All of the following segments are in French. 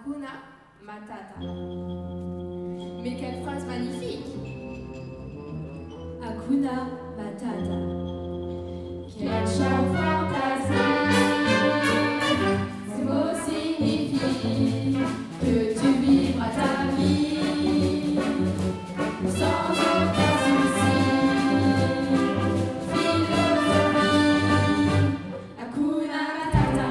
Hakuna Matata. Mais quelle phrase magnifique! Hakuna Matata. Quel chant fantastique! Ce mot signifie que tu vivras ta vie sans aucun souci. Philosophie, Hakuna Matata.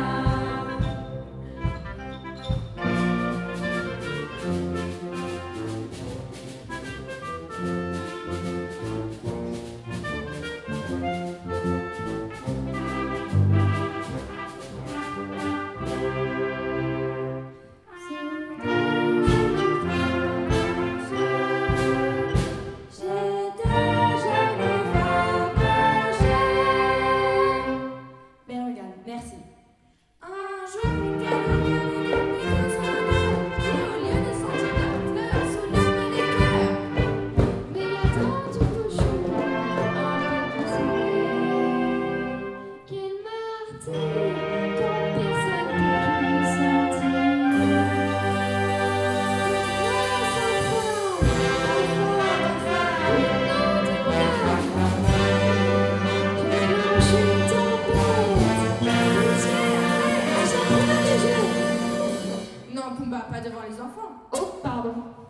Merci. Un jour, Miguel avec son odeur, qui au lieu de sentir la fleur soulève les cœurs. Mais il y a tant de choses un peu passées qu'il martyre dont personne ne peut sentir. Non, Pumba, pas devant les enfants. Oh, pardon.